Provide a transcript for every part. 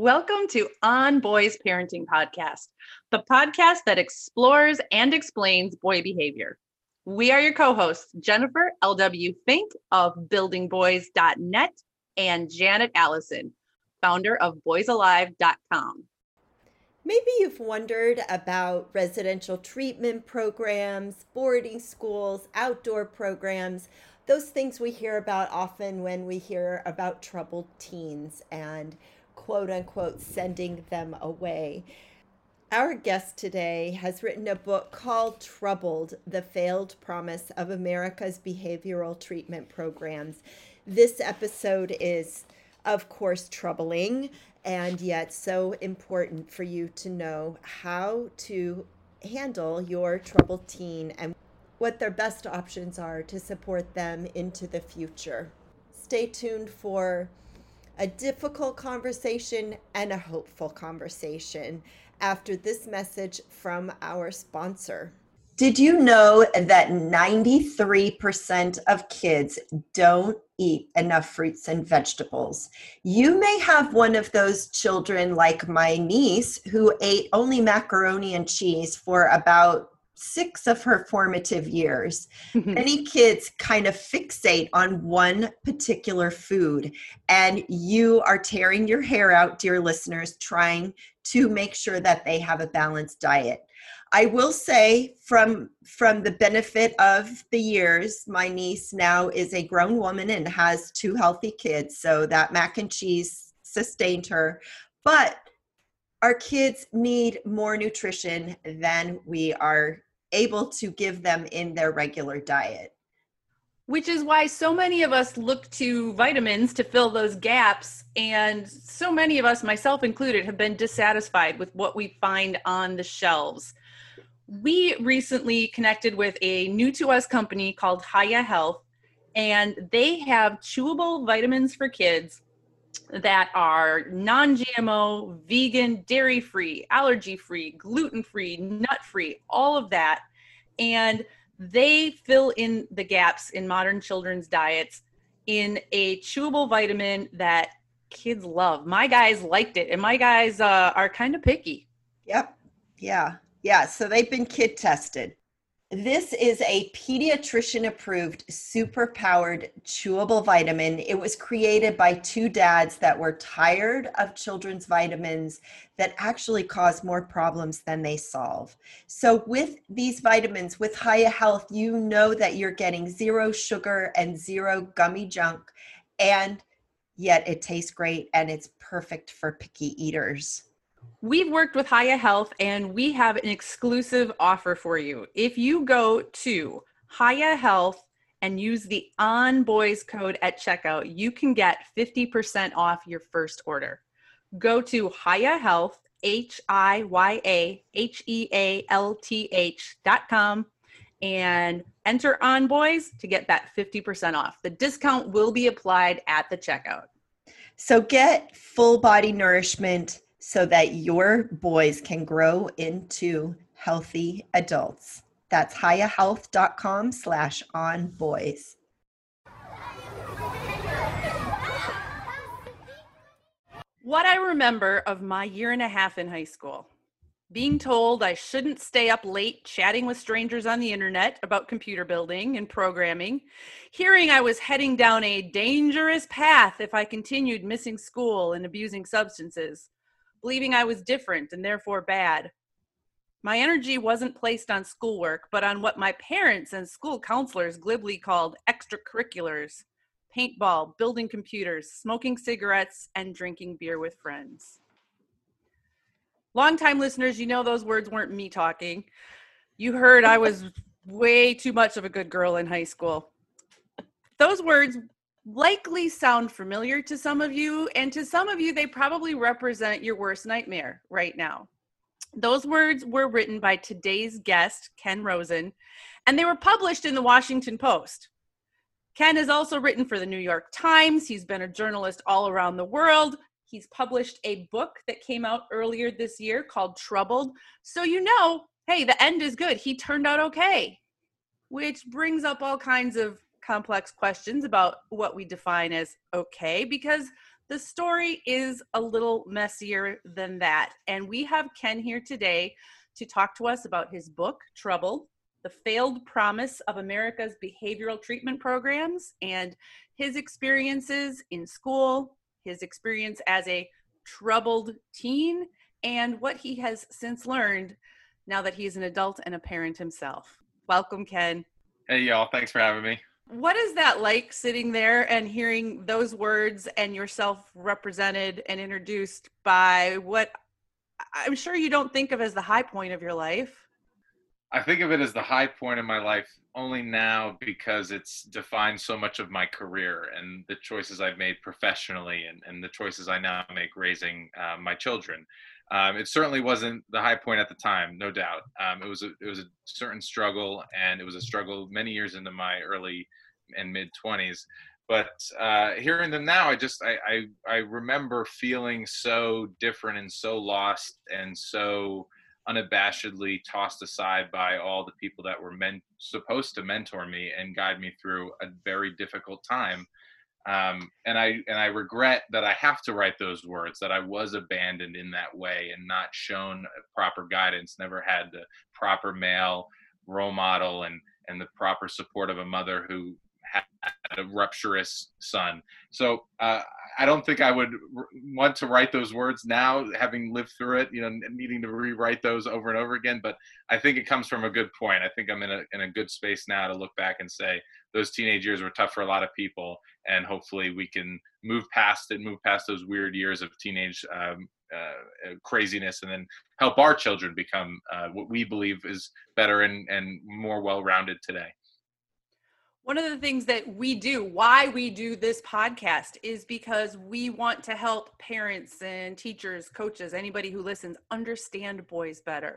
Welcome to On Boys Parenting Podcast, the podcast that explores and explains boy behavior. We are your co-hosts, Jennifer L.W. Fink of buildingboys.net and Janet Allison, founder of boysalive.com. Maybe you've wondered about residential treatment programs, boarding schools, outdoor programs, those things we hear about often when we hear about troubled teens and quote unquote sending them away. Our guest today has written a book called Troubled: The Failed Promise of America's Behavioral Treatment Programs. This episode is, of course, troubling and yet so important for you to know how to handle your troubled teen and what their best options are to support them into the future. Stay tuned for a difficult conversation and a hopeful conversation after this message from our sponsor. Did you know that 93% of kids don't eat enough fruits and vegetables? You may have one of those children like my niece who ate only macaroni and cheese for about 6 of her formative years. Many kids kind of fixate on one particular food, and you are tearing your hair out, dear listeners, trying to make sure that they have a balanced diet. I will say from the benefit of the years, my niece now is a grown woman and has 2 healthy kids, so that mac and cheese sustained her. But our kids need more nutrition than we are able to give them in their regular diet. Which is why so many of us look to vitamins to fill those gaps. And so many of us, myself included, have been dissatisfied with what we find on the shelves. We recently connected with a new to us company called Hiya Health, and they have chewable vitamins for kids that are non-GMO, vegan, dairy-free, allergy-free, gluten-free, nut-free, all of that. And they fill in the gaps in modern children's diets in a chewable vitamin that kids love. My guys liked it, and my guys are kind of picky. Yep. Yeah. So they've been kid tested. This is a pediatrician approved super powered chewable vitamin. It was created by 2 dads that were tired of children's vitamins that actually cause more problems than they solve. So with these vitamins, with Hiya Health, you know that you're getting 0 sugar and 0 gummy junk, and yet it tastes great and it's perfect for picky eaters. We've worked with Hiya Health, and we have an exclusive offer for you. If you go to Hiya Health and use the On Boys code at checkout, you can get 50% off your first order. Go to Hiya Health, HIYAHEALTH.com, and enter On Boys to get that 50% off. The discount will be applied at the checkout. So get full body nourishment so that your boys can grow into healthy adults. That's hiyahealth.com/onboys. What I remember of my 1.5 years in high school: being told I shouldn't stay up late chatting with strangers on the internet about computer building and programming, hearing I was heading down a dangerous path if I continued missing school and abusing substances, believing I was different and therefore bad. My energy wasn't placed on schoolwork, but on what my parents and school counselors glibly called extracurriculars: paintball, building computers, smoking cigarettes, and drinking beer with friends. Longtime listeners, you know those words weren't me talking. You heard I was way too much of a good girl in high school. Those words likely sound familiar to some of you, and to some of you, they probably represent your worst nightmare right now. Those words were written by today's guest, Ken Rosen, and they were published in the Washington Post. Ken has also written for the New York Times. He's been a journalist all around the world. He's published a book that came out earlier this year called Troubled. So you know, hey, the end is good. He turned out okay, which brings up all kinds of complex questions about what we define as okay, because The story is a little messier than that. And we have Ken here today to talk to us about his book, Troubled, The Failed Promise of America's Behavioral Treatment Programs, and his experiences in school, his experience as a troubled teen, and what he has since learned now that he's an adult and a parent himself. Welcome, Ken. Hey, y'all. Thanks for having me. What is that like, sitting there and hearing those words and yourself represented and introduced by what I'm sure you don't think of as the high point of your life? I think of it as the high point of my life only now because it's defined so much of my career and the choices I've made professionally and the choices I now make raising my children. It certainly wasn't the high point at the time, no doubt. It was a certain struggle, and it was a struggle many years into my early and mid 20s. But hearing them now, I remember feeling so different and so lost and so unabashedly tossed aside by all the people that were supposed to mentor me and guide me through a very difficult time. And I regret that I have to write those words, that I was abandoned in that way and not shown proper guidance, never had the proper male role model and the proper support of a mother who had a rupturous son. So I don't think I would want to write those words now, having lived through it, needing to rewrite those over and over again. But I think it comes from a good point. I think I'm in a good space now to look back and say those teenage years were tough for a lot of people, and hopefully we can move past those weird years of teenage craziness, and then help our children become what we believe is better and more well-rounded today. One of the things that we do, why we do this podcast, is because we want to help parents and teachers, coaches, anybody who listens, understand boys better.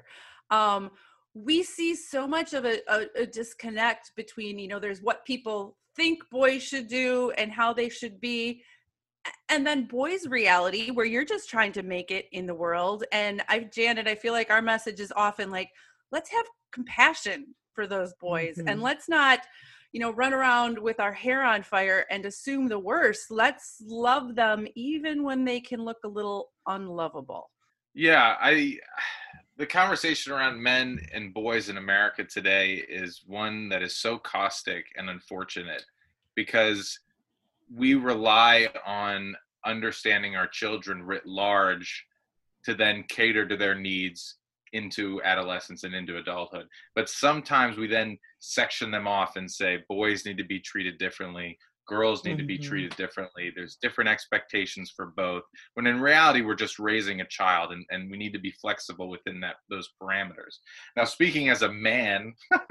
We see so much of a disconnect between, there's what people think boys should do and how they should be, and then boys' reality, where you're just trying to make it in the world. And Janet, I feel like our message is often like, let's have compassion for those boys, and let's not run around with our hair on fire and assume the worst. Let's love them even when they can look a little unlovable. Yeah, the conversation around men and boys in America today is one that is so caustic and unfortunate, because we rely on understanding our children writ large to then cater to their needs into adolescence and into adulthood. But sometimes we then section them off and say boys need to be treated differently, girls need to be treated differently, there's different expectations for both, when in reality we're just raising a child, and we need to be flexible within those parameters. Now, speaking as a man,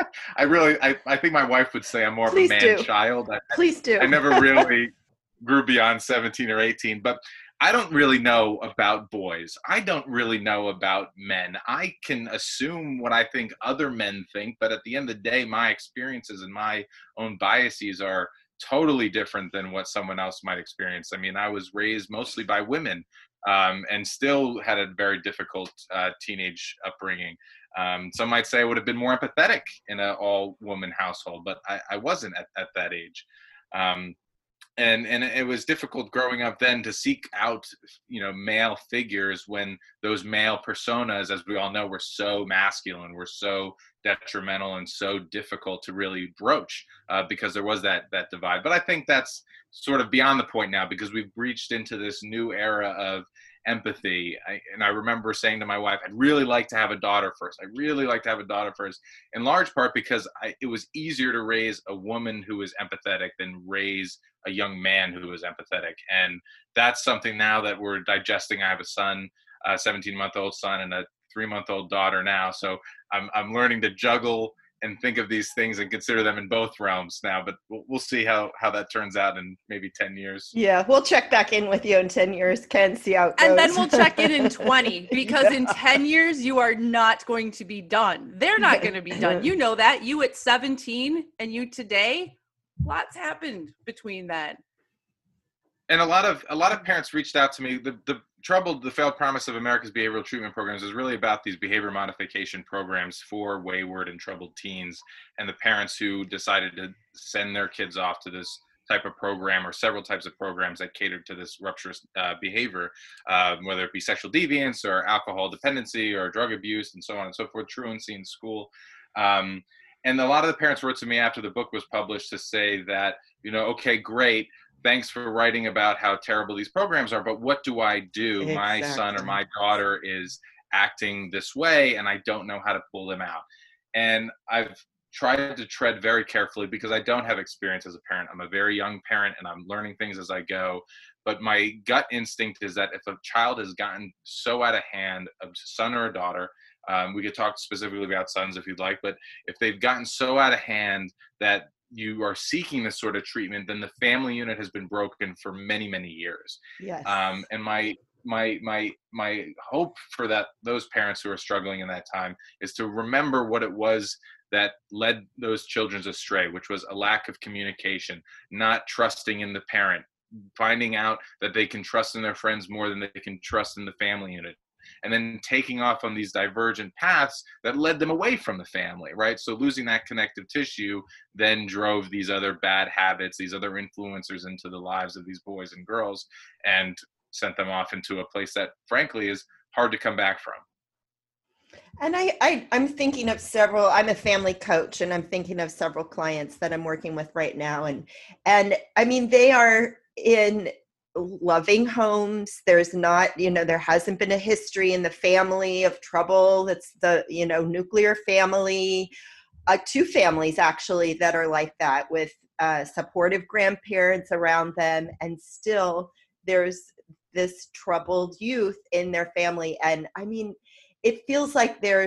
I think my wife would say I'm more Please of a man do. child. Please do. I never really grew beyond 17 or 18, but I don't really know about boys. I don't really know about men. I can assume what I think other men think, but at the end of the day, my experiences and my own biases are totally different than what someone else might experience. I mean, I was raised mostly by women, and still had a very difficult teenage upbringing. Some might say I would have been more empathetic in an all-woman household, but I wasn't at that age. And it was difficult growing up then to seek out, male figures when those male personas, as we all know, were so masculine, were so detrimental and so difficult to really broach, because there was that divide. But I think that's sort of beyond the point now, because we've reached into this new era of empathy. I remember saying to my wife, I'd really like to have a daughter first. I'd really like to have a daughter first, in large part because it was easier to raise a woman who was empathetic than raise a young man who was empathetic. And that's something now that we're digesting. I have a son, a 17-month-old son, and a 3-month-old daughter now. So I'm learning to juggle and think of these things and consider them in both realms now, but we'll see how that turns out in maybe 10 years. Yeah, we'll check back in with you in 10 years, Ken, see how it goes. And then we'll check in 20, because in 10 years, you are not going to be done. They're not going to be done. You know that. You at 17 and you today, lots happened between then. And a lot of parents reached out to me. The Failed Promise of America's Behavioral Treatment Programs is really about these behavior modification programs for wayward and troubled teens, and the parents who decided to send their kids off to this type of program or several types of programs that cater to this rupturous behavior, whether it be sexual deviance or alcohol dependency or drug abuse and so on and so forth, truancy in school. And a lot of the parents wrote to me after the book was published to say that, okay, great. Thanks for writing about how terrible these programs are, but what do I do? Exactly. My son or my daughter is acting this way and I don't know how to pull them out. And I've tried to tread very carefully because I don't have experience as a parent. I'm a very young parent and I'm learning things as I go. But my gut instinct is that if a child has gotten so out of hand, a son or a daughter, we could talk specifically about sons if you'd like, but if they've gotten so out of hand that you are seeking this sort of treatment, then the family unit has been broken for many, many years. Yes. And my hope for those parents who are struggling in that time is to remember what it was that led those children astray, which was a lack of communication, not trusting in the parent, finding out that they can trust in their friends more than they can trust in the family unit, and then taking off on these divergent paths that led them away from the family, right? So losing that connective tissue then drove these other bad habits, these other influencers into the lives of these boys and girls, and sent them off into a place that, frankly, is hard to come back from. And I'm thinking of several, I'm a family coach, and I'm thinking of several clients that I'm working with right now. And I mean, they are in loving homes. There's not, there hasn't been a history in the family of trouble. It's the, nuclear family, 2 families actually that are like that, with supportive grandparents around them. And still there's this troubled youth in their family. And I mean, it feels like there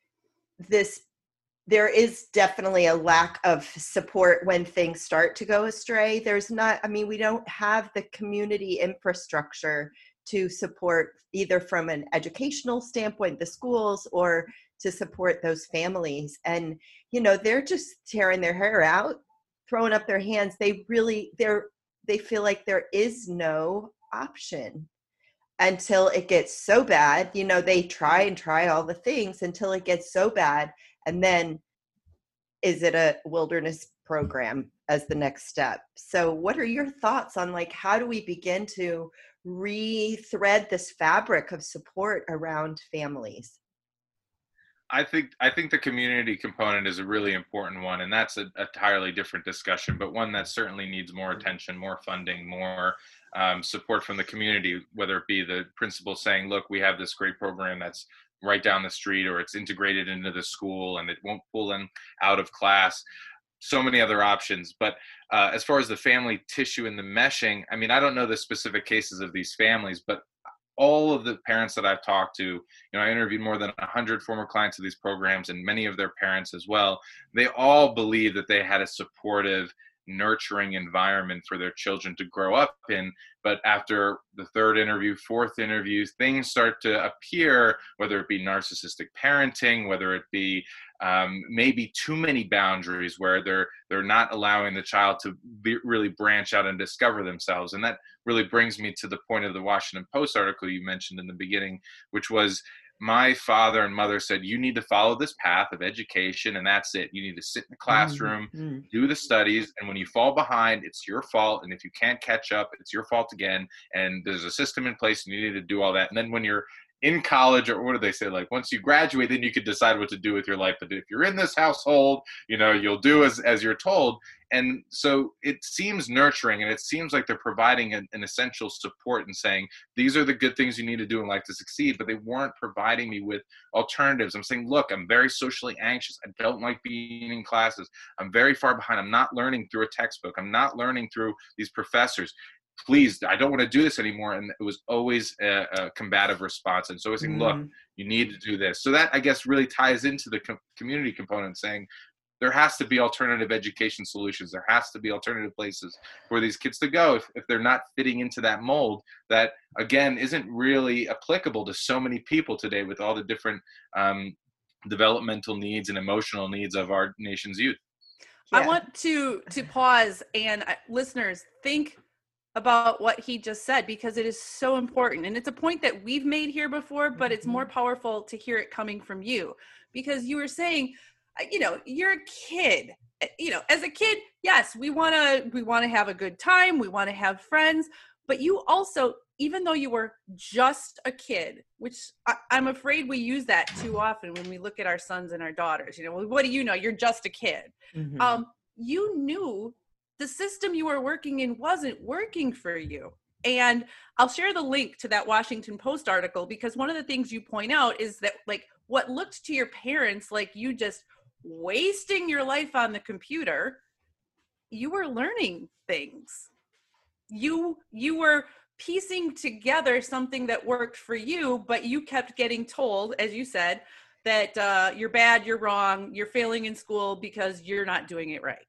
is definitely a lack of support when things start to go astray. We don't have the community infrastructure to support, either from an educational standpoint, the schools, or to support those families. And, they're just tearing their hair out, throwing up their hands. They feel like there is no option until it gets so bad. They try all the things until it gets so bad. And then is it a wilderness program as the next step? So what are your thoughts on, how do we begin to re-thread this fabric of support around families? I think the community component is a really important one, and that's an entirely different discussion, but one that certainly needs more attention, more funding, more support from the community, whether it be the principal saying, look, we have this great program that's right down the street, or it's integrated into the school and it won't pull them out of class. So many other options. But as far as the family tissue and the meshing, I mean, I don't know the specific cases of these families, but all of the parents that I've talked to, I interviewed more than 100 former clients of these programs and many of their parents as well. They all believe that they had a supportive, nurturing environment for their children to grow up in. But after the 3rd interview, 4th interview, things start to appear, whether it be narcissistic parenting, whether it be maybe too many boundaries where they're not allowing the child to really branch out and discover themselves. And that really brings me to the point of the Washington Post article you mentioned in the beginning, which was, my father and mother said, you need to follow this path of education, and that's it. You need to sit in the classroom, do the studies, and when you fall behind, it's your fault. And if you can't catch up, it's your fault again. And there's a system in place, and you need to do all that. And then when you're in college, or what do they say? Once you graduate, then you could decide what to do with your life. But if you're in this household, you'll do as you're told. And so it seems nurturing, and it seems like they're providing an essential support and saying, these are the good things you need to do in life to succeed. But they weren't providing me with alternatives. I'm saying, look, I'm very socially anxious. I don't like being in classes. I'm very far behind. I'm not learning through a textbook. I'm not learning through these professors. Please, I don't want to do this anymore. And it was always a combative response. And so I was saying, look, you need to do this. So that, I guess, really ties into the community component, saying there has to be alternative education solutions. There has to be alternative places for these kids to go if they're not fitting into that mold that, again, isn't really applicable to so many people today with all the different developmental needs and emotional needs of our nation's youth. Yeah. I want to pause and listeners, think about what he just said, because it is so important. And it's a point that we've made here before, but it's more powerful to hear it coming from you, because you were saying, you're a kid as a kid, yes, we want to have a good time. We want to have friends, but you also, even though you were just a kid, which I'm afraid we use that too often when we look at our sons and our daughters, well, what do you know? You're just a kid. Mm-hmm. You knew the system you were working in wasn't working for you. And I'll share the link to that Washington Post article, because one of the things you point out is that, like, what looked to your parents like you just wasting your life on the computer, you were learning things. You were piecing together something that worked for you, but you kept getting told, as you said, that you're bad, you're wrong, you're failing in school because you're not doing it right.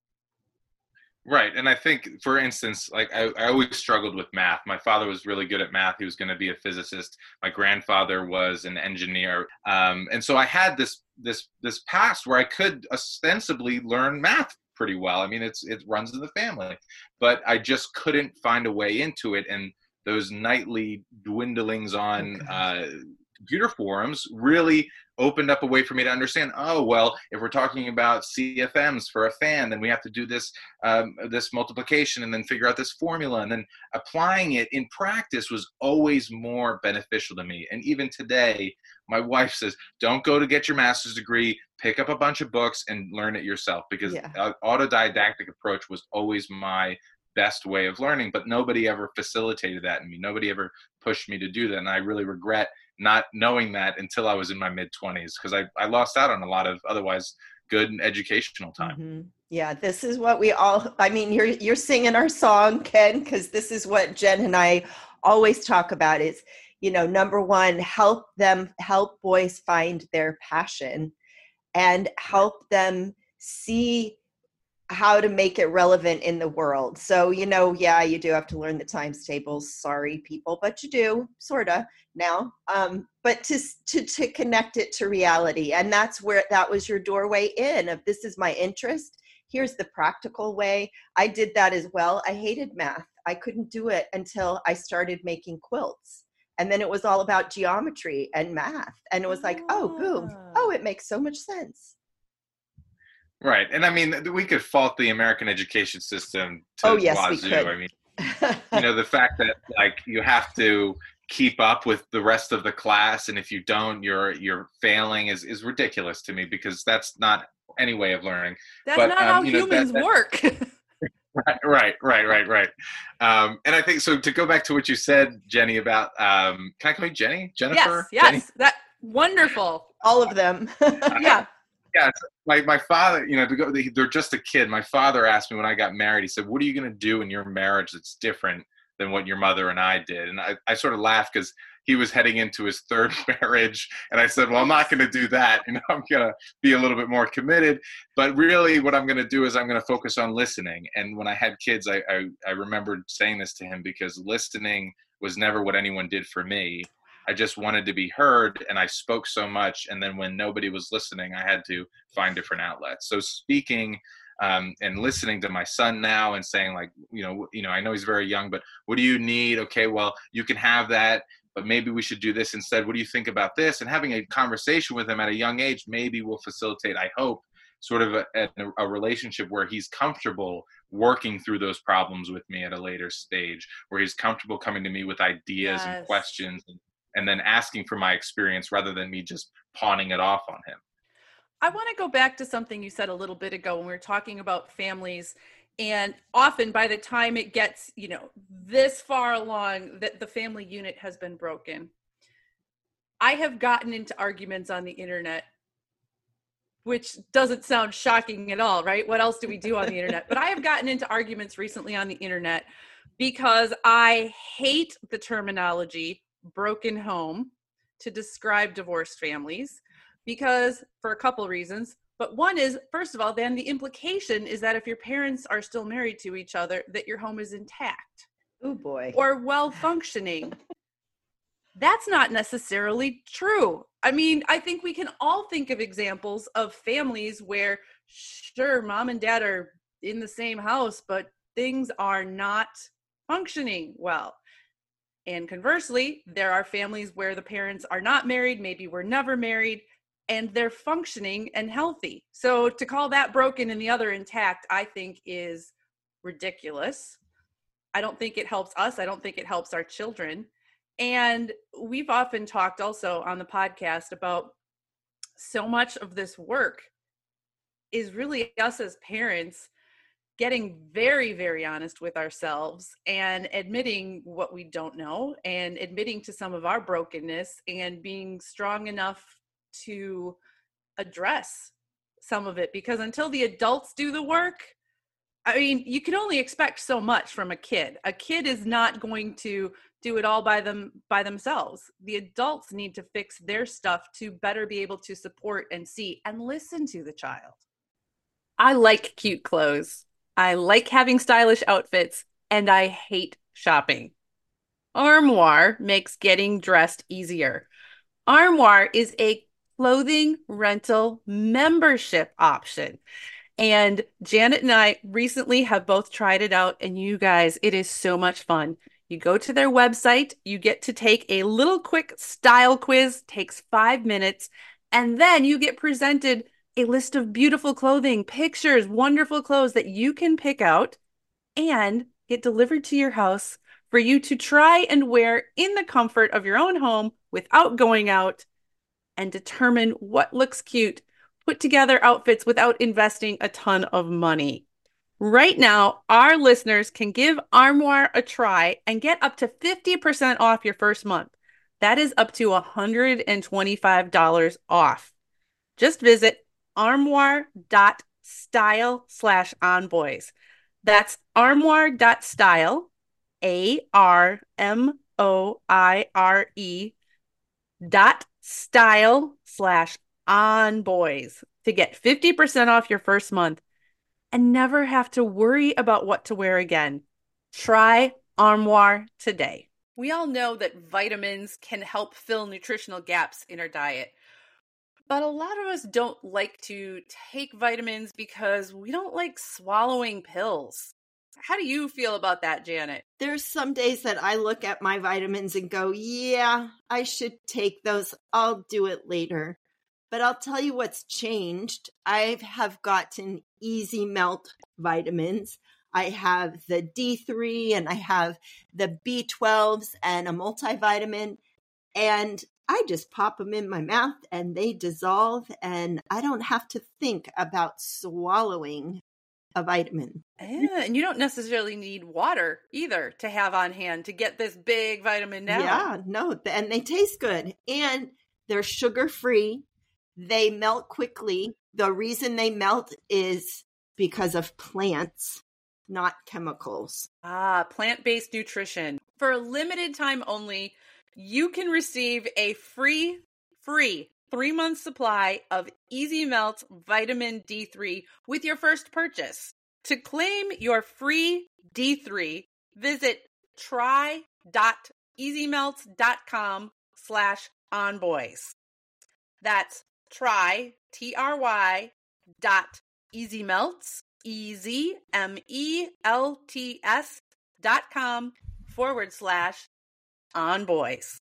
Right. And I think, for instance, like I always struggled with math. My father was really good at math. He was going to be a physicist. My grandfather was an engineer. And so I had this past where I could ostensibly learn math pretty well. I mean, it runs in the family, but I just couldn't find a way into it. And those nightly dwindlings on computer forums really opened up a way for me to understand, oh, well, if we're talking about CFMs for a fan, then we have to do this this multiplication and then figure out this formula, and then applying it in practice was always more beneficial to me. And even today, my wife says, don't go to get your master's degree, pick up a bunch of books and learn it yourself, because autodidactic approach was always my best way of learning, but nobody ever facilitated that in me. Nobody ever pushed me to do that. And I really regret not knowing that until I was in my mid-20s, because I lost out on a lot of otherwise good educational time. Mm-hmm. Yeah, this is what we all, I mean, you're singing our song, Ken, because this is what Jen and I always talk about is, number one, help boys find their passion and help them see how to make it relevant in the world. So, you do have to learn the times tables. Sorry, people, but you do, sort of now. But to connect it to reality. And that was your doorway in of, this is my interest. Here's the practical way. I did that as well. I hated math. I couldn't do it until I started making quilts. And then it was all about geometry and math. And it was like, oh, boom. Oh, it makes so much sense. Right. And I mean, we could fault the American education system to wazoo. We could. I mean, the fact that, like, you have to keep up with the rest of the class, and if you don't, you're failing is ridiculous to me, because that's not any way of learning. That's not how humans work. Right. And I think, so to go back to what you said, Jenny, about, can I call you Jenny? Jennifer? Yes. Jenny? That wonderful. All of them. Yeah. Yeah, my father, they're just a kid. My father asked me when I got married, he said, what are you going to do in your marriage that's different than what your mother and I did? And I sort of laughed, because he was heading into his third marriage. And I said, well, I'm not going to do that. I'm going to be a little bit more committed. But really what I'm going to do is I'm going to focus on listening. And when I had kids, I remembered saying this to him, because listening was never what anyone did for me. I just wanted to be heard, and I spoke so much. And then when nobody was listening, I had to find different outlets. So speaking and listening to my son now and saying, like, I know he's very young, but what do you need? Okay, well, you can have that, but maybe we should do this instead. What do you think about this? And having a conversation with him at a young age maybe will facilitate, I hope, sort of a relationship where he's comfortable working through those problems with me at a later stage, where he's comfortable coming to me with ideas and questions, and then asking for my experience rather than me just pawning it off on him. I want to go back to something you said a little bit ago when we were talking about families. And often by the time it gets, this far along, that the family unit has been broken. I have gotten into arguments on the internet, which doesn't sound shocking at all, right? What else do we do on the internet? But I have gotten into arguments recently on the internet because I hate the terminology broken home to describe divorced families, because for a couple reasons. But one is, first of all, then the implication is that if your parents are still married to each other, that your home is intact. Oh boy. Or well functioning. That's not necessarily true. I mean, I think we can all think of examples of families where, sure, mom and dad are in the same house, but things are not functioning well. And conversely, there are families where the parents are not married, maybe were never married, and they're functioning and healthy. So to call that broken and the other intact, I think is ridiculous. I don't think it helps us. I don't think it helps our children. And we've often talked also on the podcast about so much of this work is really us as parents getting very, very honest with ourselves and admitting what we don't know and admitting to some of our brokenness and being strong enough to address some of it. Because until the adults do the work, I mean, you can only expect so much from a kid. A kid is not going to do it all by themselves. The adults need to fix their stuff to better be able to support and see and listen to the child. I like cute clothes. I like having stylish outfits, and I hate shopping. Armoire makes getting dressed easier. Armoire is a clothing rental membership option. And Janet and I recently have both tried it out, and you guys, it is so much fun. You go to their website, you get to take a little quick style quiz, takes 5 minutes, and then you get presented a list of beautiful clothing, pictures, wonderful clothes that you can pick out and get delivered to your house for you to try and wear in the comfort of your own home without going out, and determine what looks cute. Put together outfits without investing a ton of money. Right now, our listeners can give Armoire a try and get up to 50% off your first month. That is up to $125 off. Just visit armoire.style/onboys. That's armoire.style, ARMOIRE.style/onboys to get 50% off your first month and never have to worry about what to wear again. Try Armoire today. We all know that vitamins can help fill nutritional gaps in our diet. But a lot of us don't like to take vitamins because we don't like swallowing pills. How do you feel about that, Janet? There's some days that I look at my vitamins and go, yeah, I should take those. I'll do it later. But I'll tell you what's changed. I have gotten Easy Melt vitamins. I have the D3 and I have the B12s and a multivitamin. And I just pop them in my mouth and they dissolve, and I don't have to think about swallowing a vitamin. Yeah, and you don't necessarily need water either to have on hand to get this big vitamin down. Yeah, no, and they taste good. And they're sugar-free. They melt quickly. The reason they melt is because of plants, not chemicals. Plant-based nutrition. For a limited time only, you can receive a free 3-month supply of Easy Melt Vitamin D3 with your first purchase. To claim your free D3, visit try.easymelts.com/onboys. That's try, T-R-Y, .easymelts, EZMELTS.com/onboys.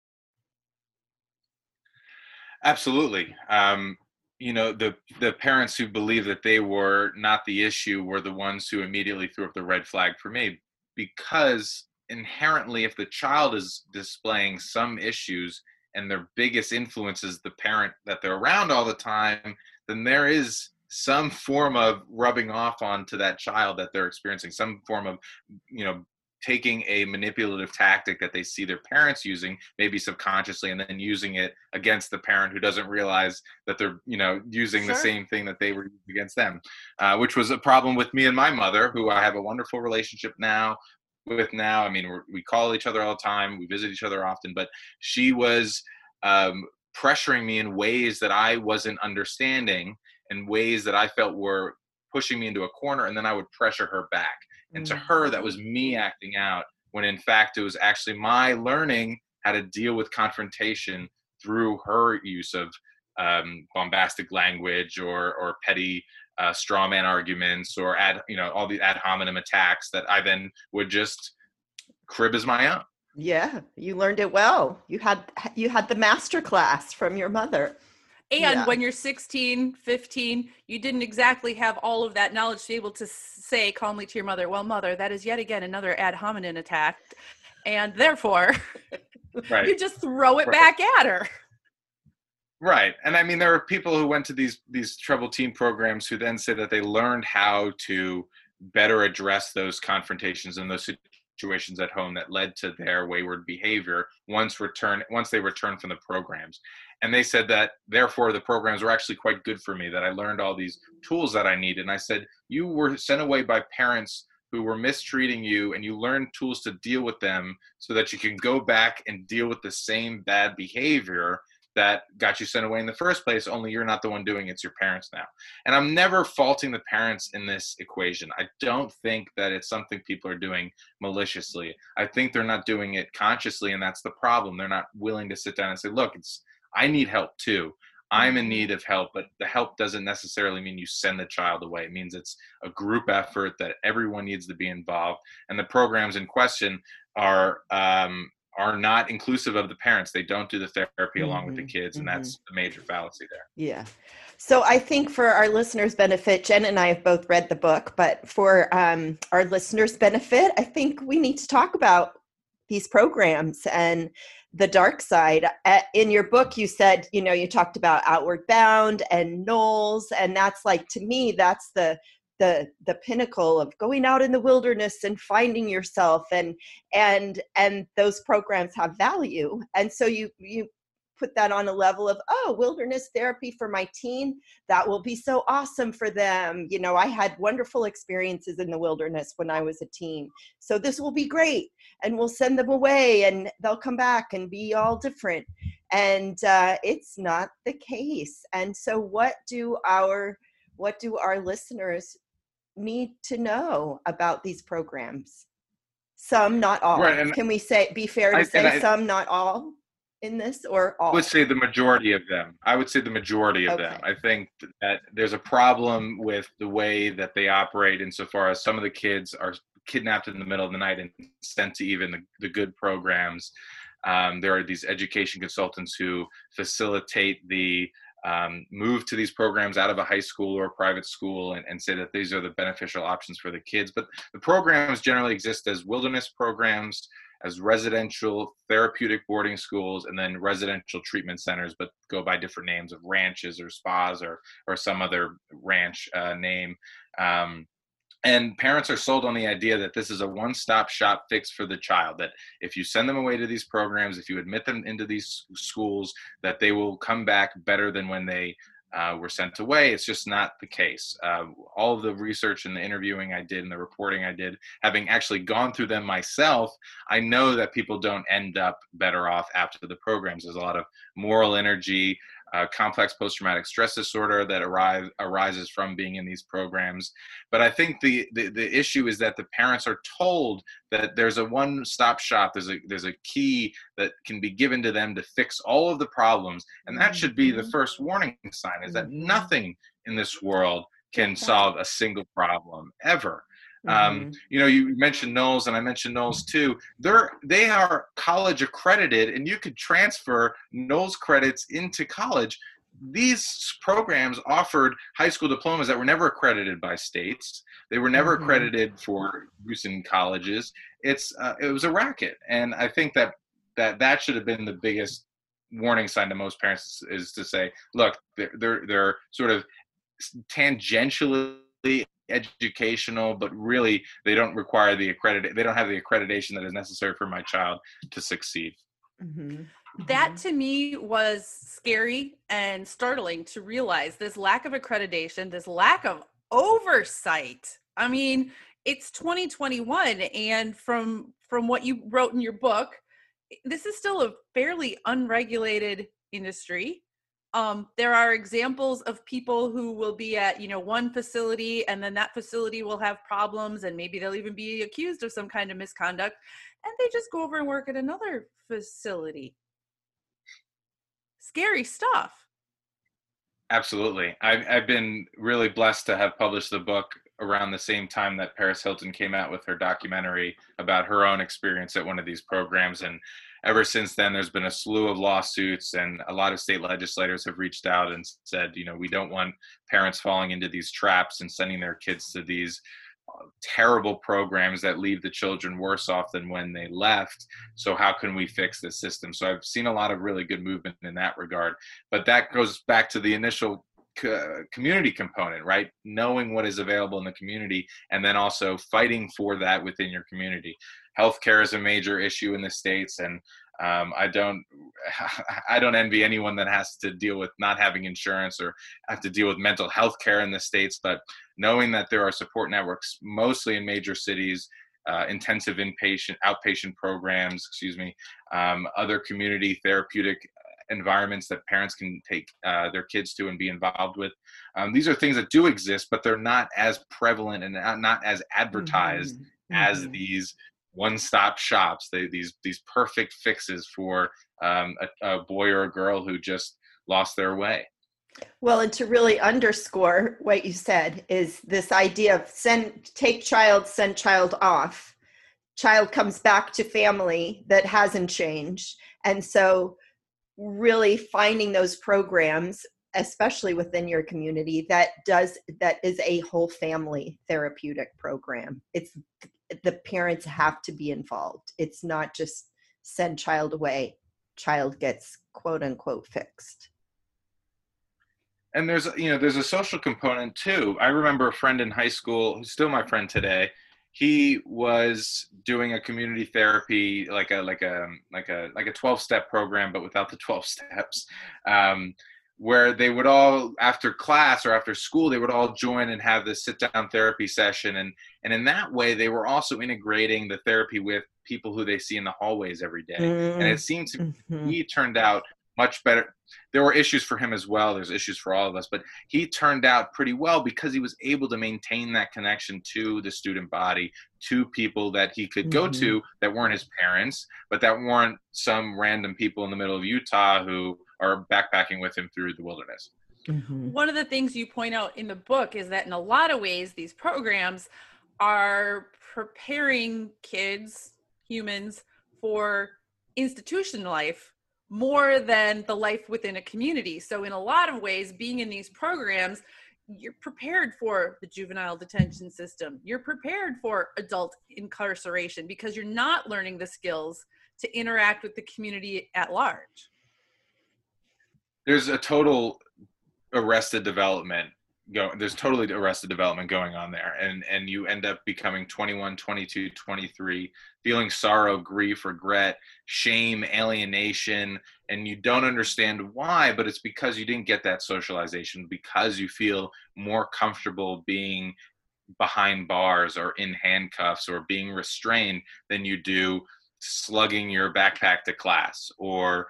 Absolutely. The parents who believe that they were not the issue were the ones who immediately threw up the red flag for me, because inherently, if the child is displaying some issues and their biggest influence is the parent that they're around all the time, then there is some form of rubbing off onto that child that they're experiencing, some form of, taking a manipulative tactic that they see their parents using, maybe subconsciously, and then using it against the parent who doesn't realize that they're, using the same thing that they were using against them, which was a problem with me and my mother, who I have a wonderful relationship with now. I mean, we call each other all the time. We visit each other often, but she was pressuring me in ways that I wasn't understanding, in ways that I felt were pushing me into a corner, and then I would pressure her back. And to her, that was me acting out, when in fact it was actually my learning how to deal with confrontation through her use of bombastic language or petty straw man arguments, or all the ad hominem attacks that I then would just crib as my own. Yeah, you learned it well. You had the master class from your mother. And Yeah. when you're 16, 15, you didn't exactly have all of that knowledge to be able to say calmly to your mother, well, mother, that is yet again another ad hominem attack. And therefore, Right. you just throw it Right. back at her. Right. And I mean, there are people who went to these troubled teen programs who then say that they learned how to better address those confrontations and those situations at home that led to their wayward behavior once they returned from the programs. And they said that therefore the programs were actually quite good for me, that I learned all these tools that I needed. And I said, you were sent away by parents who were mistreating you, and you learned tools to deal with them so that you can go back and deal with the same bad behavior that got you sent away in the first place, only you're not the one doing it, it's your parents now. And I'm never faulting the parents in this equation. I don't think that it's something people are doing maliciously. I think they're not doing it consciously, and that's the problem. They're not willing to sit down and say, look, I need help too. I'm in need of help, but the help doesn't necessarily mean you send the child away. It means it's a group effort that everyone needs to be involved. And the programs in question are not inclusive of the parents. They don't do the therapy along with the kids, and that's the major fallacy there. Yeah. So I think for our listeners' benefit, Jen and I have both read the book, but for our listeners' benefit, I think we need to talk about these programs and the dark side. In your book, you said, you talked about Outward Bound and Knowles, and that's like, to me, that's the pinnacle of going out in the wilderness and finding yourself, and those programs have value. And so you put that on a level of, wilderness therapy for my teen, that will be so awesome for them. I had wonderful experiences in the wilderness when I was a teen, so this will be great, and we'll send them away and they'll come back and be all different. And it's not the case. And so what do our listeners need to know about these programs? Some, not all. Right, and can we be fair to say some, not all in this, or all? I would say the majority of them. Okay. I think that there's a problem with the way that they operate insofar as some of the kids are kidnapped in the middle of the night and sent to even the good programs. There are these education consultants who facilitate the move to these programs out of a high school or a private school and say that these are the beneficial options for the kids. But the programs generally exist as wilderness programs, as residential therapeutic boarding schools, and then residential treatment centers, but go by different names of ranches or spas or some other ranch name. And parents are sold on the idea that this is a one-stop shop fix for the child, that if you send them away to these programs, if you admit them into these schools, that they will come back better than when they were sent away. It's just not the case. All of the research and the interviewing I did and the reporting I did, having actually gone through them myself, I know that people don't end up better off after the programs. There's a lot of moral energy, complex post-traumatic stress disorder that arises from being in these programs. But I think the issue is that the parents are told that there's a one-stop shop, there's a key that can be given to them to fix all of the problems, and that should be the first warning sign, is that nothing in this world can solve a single problem ever. You mentioned Knowles, and I mentioned Knowles too. They are college accredited, and you could transfer Knowles credits into college. These programs offered high school diplomas that were never accredited by states. They were never accredited for use in colleges. It was a racket, and I think that should have been the biggest warning sign to most parents, is to say, look, they're sort of tangentially educational, but really they don't require they don't have the accreditation that is necessary for my child to succeed. That to me was scary and startling to realize, this lack of accreditation, this lack of oversight. I mean, it's 2021, and from what you wrote in your book, this is still a fairly unregulated industry. There are examples of people who will be at, one facility, and then that facility will have problems, and maybe they'll even be accused of some kind of misconduct, and they just go over and work at another facility. Scary stuff. Absolutely. I've been really blessed to have published the book around the same time that Paris Hilton came out with her documentary about her own experience at one of these programs. And ever since then, there's been a slew of lawsuits, and a lot of state legislators have reached out and said, we don't want parents falling into these traps and sending their kids to these terrible programs that leave the children worse off than when they left. So how can we fix this system? So I've seen a lot of really good movement in that regard. But that goes back to the initial community component, right? Knowing what is available in the community, and then also fighting for that within your community. Healthcare is a major issue in the States, and I don't envy anyone that has to deal with not having insurance or have to deal with mental health care in the States. But knowing that there are support networks, mostly in major cities, intensive outpatient programs, other community therapeutic environments that parents can take their kids to and be involved with. These are things that do exist, but they're not as prevalent and not as advertised as these one-stop shops. These perfect fixes for a boy or a girl who just lost their way. Well, and to really underscore what you said is this idea of take child, send child off. Child comes back to family that hasn't changed. And so really finding those programs, especially within your community, that is a whole family therapeutic program. It's the parents have to be involved. It's not just send child away, child gets quote unquote fixed. And there's a social component too. I remember a friend in high school, who's still my friend today. He was doing a community therapy, like a 12-step program, but without the 12 steps, where they would all, after class or after school, they would all join and have this sit-down therapy session. And in that way, they were also integrating the therapy with people who they see in the hallways every day. And it seemed to me, turned out much better. There were issues for him as well. There's issues for all of us, but he turned out pretty well because he was able to maintain that connection to the student body, to people that he could go to that weren't his parents, but that weren't some random people in the middle of Utah who are backpacking with him through the wilderness. One of the things you point out in the book is that in a lot of ways, these programs are preparing kids, humans, for institution life more than the life within a community. So in a lot of ways, being in these programs, you're prepared for the juvenile detention system. You're prepared for adult incarceration because you're not learning the skills to interact with the community at large. There's a total arrested development going on there, and you end up becoming 21, 22, 23, feeling sorrow, grief, regret, shame, alienation, and you don't understand why, but it's because you didn't get that socialization, because you feel more comfortable being behind bars or in handcuffs or being restrained than you do slugging your backpack to class, or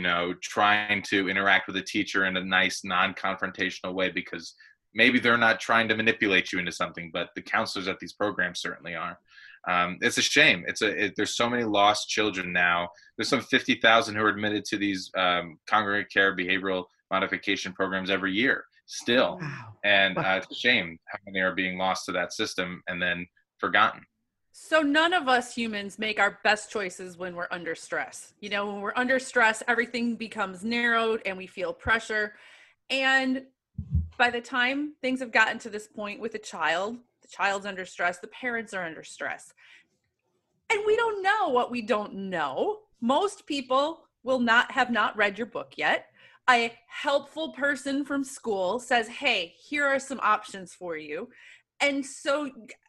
trying to interact with a teacher in a nice non-confrontational way because maybe they're not trying to manipulate you into something, but the counselors at these programs certainly are. It's a shame. There's so many lost children now. There's some 50,000 who are admitted to these congregate care behavioral modification programs every year still. Wow. And it's a shame how many are being lost to that system and then forgotten. So none of us humans make our best choices when we're under stress. When we're under stress, everything becomes narrowed and we feel pressure. And by the time things have gotten to this point with the child's under stress, the parents are under stress. And we don't know what we don't know. Most people have not read your book yet. A helpful person from school says, hey, here are some options for you. And so,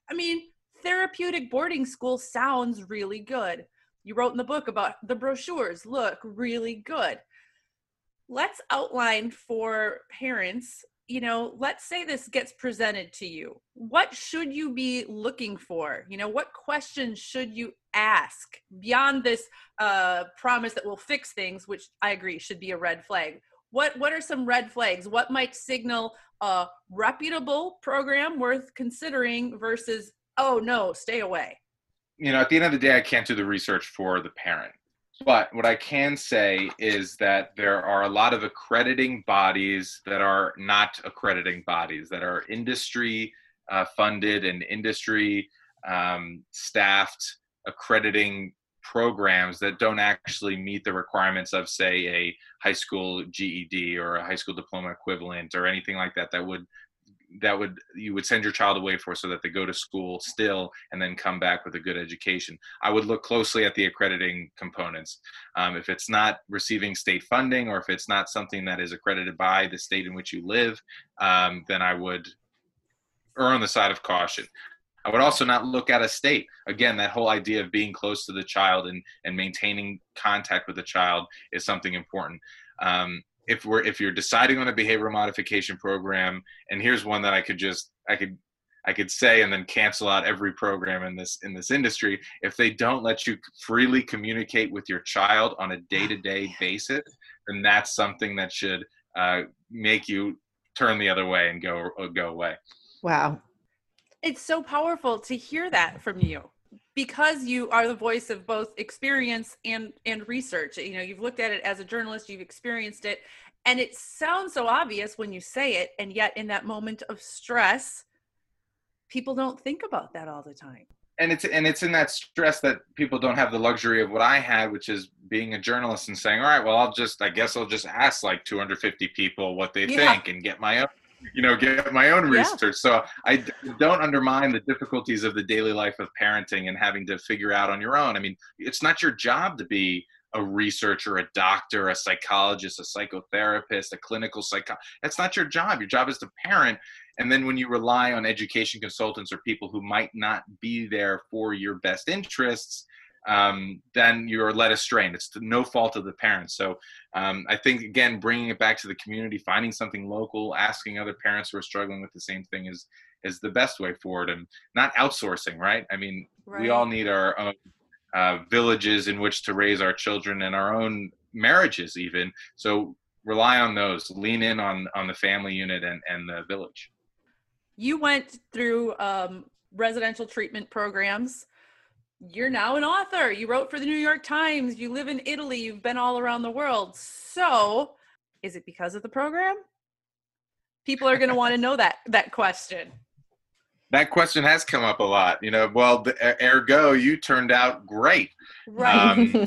therapeutic boarding school sounds really good. You wrote in the book about the brochures, look really good. Let's outline for parents, let's say this gets presented to you. What should you be looking for? What questions should you ask beyond this promise that we'll fix things, which I agree should be a red flag? What are some red flags? What might signal a reputable program worth considering versus, oh no, stay away? At the end of the day, I can't do the research for the parent. But what I can say is that there are a lot of accrediting bodies that are not accrediting bodies, that are industry funded and industry staffed accrediting programs that don't actually meet the requirements of, say, a high school GED or a high school diploma equivalent or anything like that, you would send your child away for, so that they go to school still and then come back with a good education. I would look closely at the accrediting components. If it's not receiving state funding, or if it's not something that is accredited by the state in which you live, then I would err on the side of caution. I would also not look at a state. Again, that whole idea of being close to the child and maintaining contact with the child is something important. If you're deciding on a behavioral modification program, and here's one that I could say and then cancel out every program in this industry. If they don't let you freely communicate with your child on a day-to-day basis, then that's something that should make you turn the other way and go away. Wow. It's so powerful to hear that from you, because you are the voice of both experience and research. You know, you've looked at it as a journalist, you've experienced it, and it sounds so obvious when you say it, and yet in that moment of stress, people don't think about that all the time. And it's in that stress that people don't have the luxury of what I had, which is being a journalist and saying, all right, well, I guess I'll just ask like 250 people what they think and get my own research. So I don't undermine the difficulties of the daily life of parenting and having to figure out on your own. I mean, it's not your job to be a researcher, a doctor, a psychologist, a psychotherapist, a clinical psychologist. That's not your job. Your job is to parent. And then when you rely on education consultants or people who might not be there for your best interests, then you're led astray. And it's no fault of the parents. So I think, again, bringing it back to the community, finding something local, asking other parents who are struggling with the same thing is the best way forward, and not outsourcing, right? I mean, we all need our own villages in which to raise our children, and our own marriages even. So rely on those, lean in on the family unit and the village. You went through residential treatment programs. You're now an author. You wrote for the New York Times. You live in Italy. You've been all around the world. So is it because of the program? People are going to want to know that question. That question has come up a lot. Well, ergo, you turned out great. Right.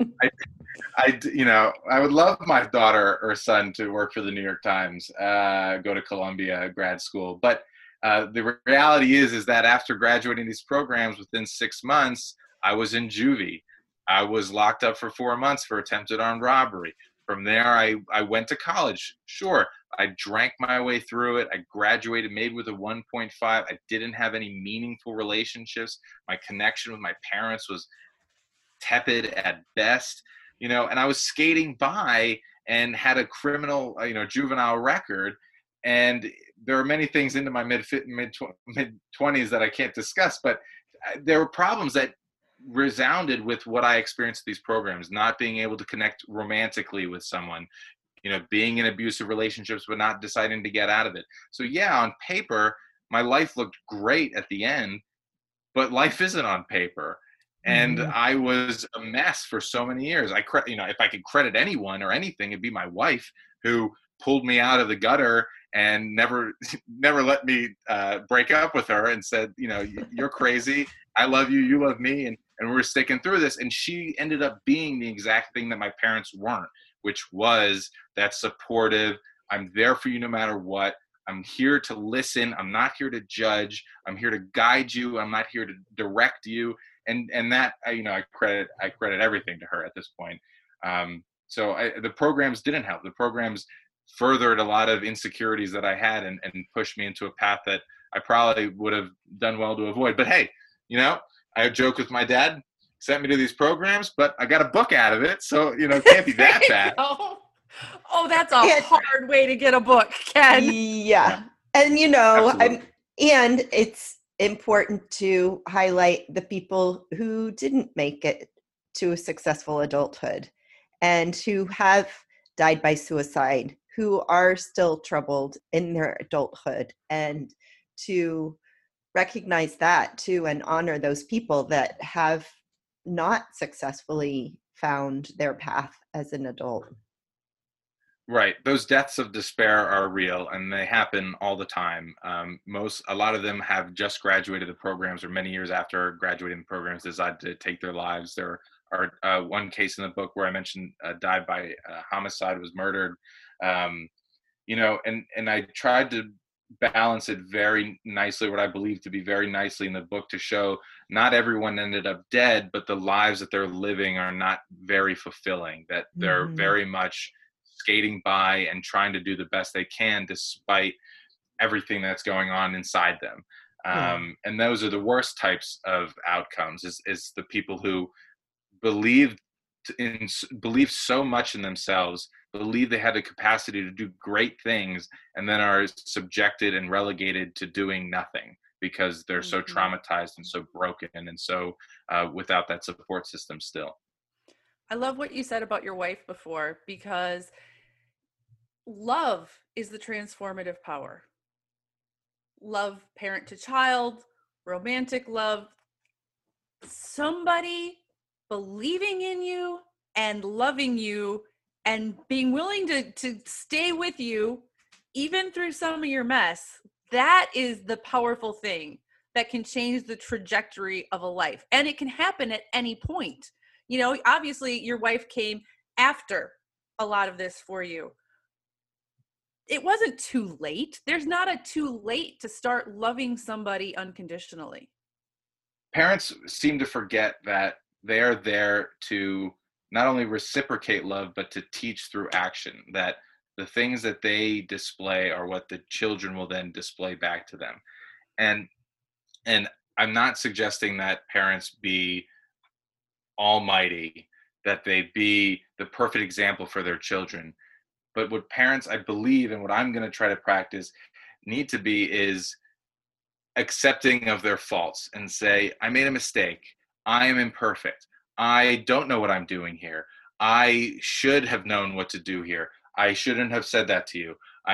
I would love my daughter or son to work for the New York Times, go to Columbia grad school. But the reality is that after graduating these programs, within 6 months, I was in juvie. I was locked up for 4 months for attempted armed robbery. From there, I went to college. Sure, I drank my way through it. I graduated maybe with a 1.5. I didn't have any meaningful relationships. My connection with my parents was tepid at best, and I was skating by and had a criminal, juvenile record. And there are many things into my mid 20s that I can't discuss, but there were problems that resounded with what I experienced in these programs, not being able to connect romantically with someone, being in abusive relationships, but not deciding to get out of it. So yeah, on paper, my life looked great at the end, but life isn't on paper. And I was a mess for so many years. If I could credit anyone or anything, it'd be my wife, who pulled me out of the gutter and never let me break up with her, and said, you're crazy. I love you. You love me. And we're sticking through this. And she ended up being the exact thing that my parents weren't, which was that supportive, I'm there for you no matter what. I'm here to listen. I'm not here to judge. I'm here to guide you. I'm not here to direct you. And that, I credit everything to her at this point. So the programs didn't help. The programs furthered a lot of insecurities that I had and pushed me into a path that I probably would have done well to avoid. But hey, I joke with my dad, sent me to these programs, but I got a book out of it. So, it can't be that bad. Oh, that's a hard way to get a book, Ken. Yeah. And, and it's important to highlight the people who didn't make it to a successful adulthood and who have died by suicide, who are still troubled in their adulthood, and to recognize that too and honor those people that have not successfully found their path as an adult. Right. Those deaths of despair are real and they happen all the time. A lot of them have just graduated the programs or many years after graduating the programs decide to take their lives. There are one case in the book where I mentioned died by homicide, was murdered. Um, and I tried to balance it very nicely, what I believe to be very nicely in the book, to show not everyone ended up dead, but the lives that they're living are not very fulfilling, that they're Mm-hmm. very much skating by and trying to do the best they can despite everything that's going on inside them. Yeah. And those are the worst types of outcomes, is the people who believe believe so much in themselves, believe they had the capacity to do great things, and then are subjected and relegated to doing nothing because they're so Mhm. traumatized and so broken and so without that support system still. I love what you said about your wife before, because love is the transformative power. Love, parent to child, romantic love, somebody believing in you and loving you and being willing to stay with you even through some of your mess. That is the powerful thing that can change the trajectory of a life. And it can happen at any point. You know, obviously your wife came after a lot of this for you. It wasn't too late. There's not a too late to start loving somebody unconditionally. Parents seem to forget that they're there to not only reciprocate love, but to teach through action, that the things that they display are what the children will then display back to them. And and I'm not suggesting that parents be almighty, that they be the perfect example for their children. But what parents, I believe, and what I'm going to try to practice, need to be is accepting of their faults and say, I made a mistake. I am imperfect. I don't know what I'm doing here. I should have known what to do here. I shouldn't have said that to you.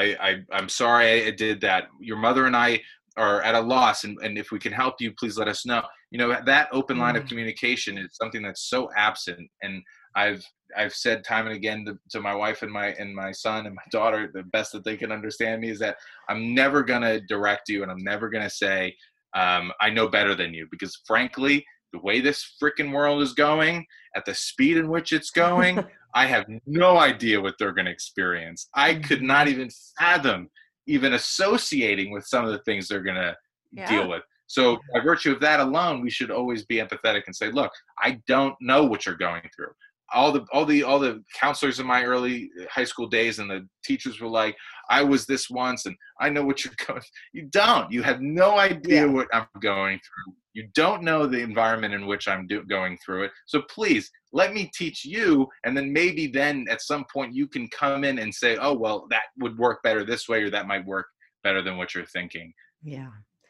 I'm sorry I did that. Your mother and I are at a loss, and if we can help you, please let us know. That open line of Yeah. communication is something that's so absent. And I've I've said time and again to my wife and my son and my daughter, the best that they can understand me, is that I'm never gonna direct you, and I'm never gonna say I know better than you, because frankly, the way this freaking world is going, at the speed in which it's going, I have no idea what they're going to experience. I could not Mhm. even fathom even associating with some of the things they're going to deal Yeah. with. So, by virtue of that alone, we should always be empathetic and say, "Look, I don't know what you're going through." All the counselors in my early high school days and the teachers were like, "I was this once, and I know what you're going." You don't. You have no idea Yeah. what I'm going through. You don't know the environment in which I'm going through it. So please let me teach you, and then at some point you can come in and say, "Oh, well, that would work better this way, or that might work better than what you're thinking." Yeah.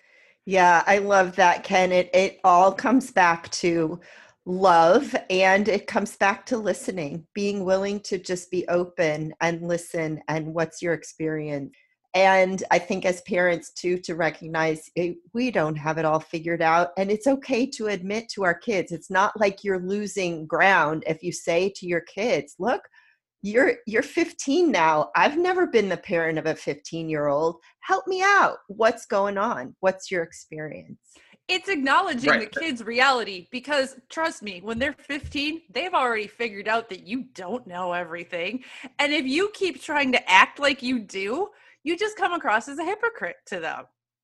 Yeah, I love that, Ken. It all comes back to love, and it comes back to listening, being willing to just be open and listen, and what's your experience. And I think as parents too, to recognize we don't have it all figured out, and it's okay to admit to our kids. It's not like you're losing ground if you say to your kids, look, you're 15 now. I've never been the parent of a 15-year-old. Help me out. What's going on? What's your experience? It's acknowledging Right. the kid's reality, because trust me, when they're 15, they've already figured out that you don't know everything. And if you keep trying to act like you do, you just come across as a hypocrite to them.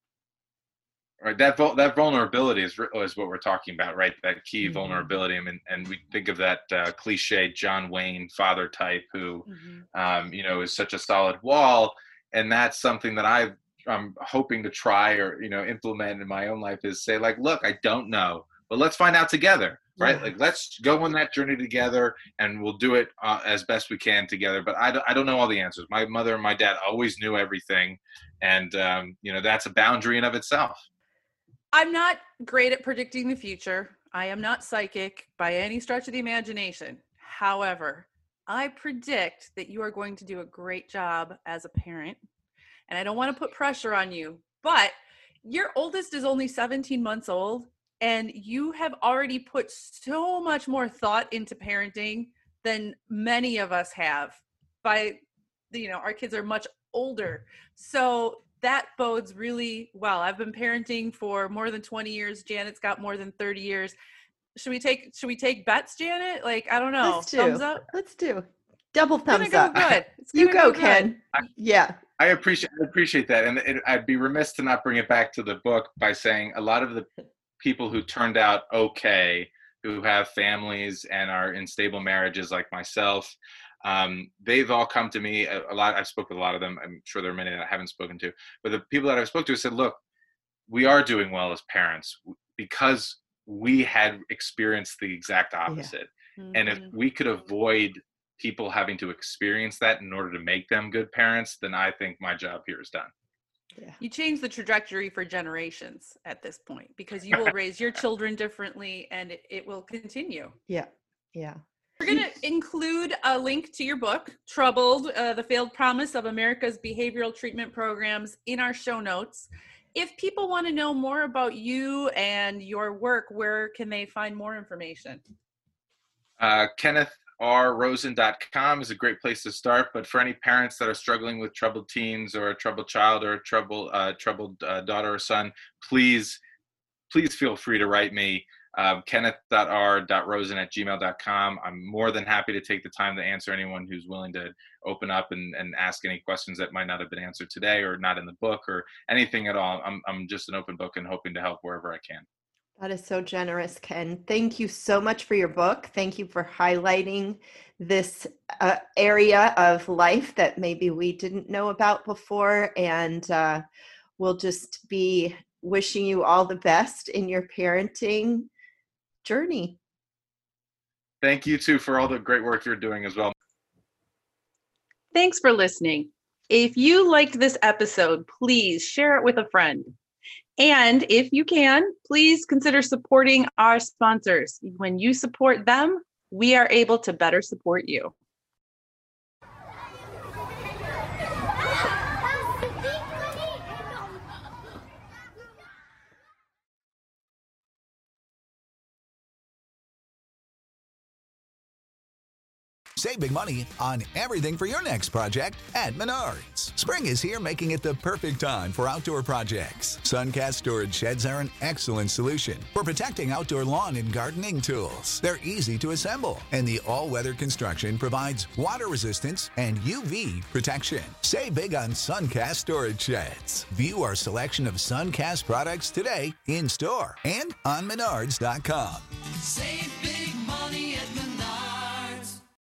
Right. That vulnerability is what we're talking about, right? That key Mhm. vulnerability. I mean, and we think of that cliche John Wayne father type who, Mm-hmm. is such a solid wall, and that's something that I'm hoping to try or implement in my own life, is say, like, look, I don't know, but let's find out together, right? Yeah. Like, let's go on that journey together, and we'll do it as best we can together. But I don't know all the answers. My mother and my dad always knew everything, and that's a boundary in of itself. I'm not great at predicting the future. I am not psychic by any stretch of the imagination. However, I predict that you are going to do a great job as a parent. And I don't want to put pressure on you, but your oldest is only 17 months old, and you have already put so much more thought into parenting than many of us have by our kids are much older. So that bodes really well. I've been parenting for more than 20 years. Janet's got more than 30 years. Should we take bets, Janet? Like, I don't know. Let's do. Thumbs up? Let's do. Double thumbs It's gonna up. go good. You go, Ken. Yeah. I appreciate that. And I'd be remiss to not bring it back to the book by saying a lot of the people who turned out okay, who have families and are in stable marriages like myself, they've all come to me a lot. I've spoken with a lot of them. I'm sure there are many that I haven't spoken to, but the people that I've spoken to said, look, we are doing well as parents because we had experienced the exact opposite. Yeah. And if we could avoid people having to experience that in order to make them good parents, then I think my job here is done. Yeah. You change the trajectory for generations at this point because you will raise your children differently and it will continue. Yeah. Yeah. We're going to include a link to your book, Troubled, The Failed Promise of America's Behavioral Treatment Programs, in our show notes. If people want to know more about you and your work, where can they find more information? KennethRRosen.com is a great place to start. But for any parents that are struggling with troubled teens or a troubled child or a troubled daughter or son, please feel free to write me. Kenneth.r.rosen@gmail.com. I'm more than happy to take the time to answer anyone who's willing to open up and ask any questions that might not have been answered today or not in the book or anything at all. I'm just an open book and hoping to help wherever I can. That is so generous, Ken. Thank you so much for your book. Thank you for highlighting this area of life that maybe we didn't know about before. And we'll just be wishing you all the best in your parenting journey. Thank you too for all the great work you're doing as well. Thanks for listening. If you liked this episode, please share it with a friend. And if you can, please consider supporting our sponsors. When you support them, we are able to better support you. Save big money on everything for your next project at Menards. Spring is here, making it the perfect time for outdoor projects. Suncast storage sheds are an excellent solution for protecting outdoor lawn and gardening tools. They're easy to assemble, and the all-weather construction provides water resistance and UV protection. Save big on Suncast storage sheds. View our selection of Suncast products today in store and on Menards.com. Save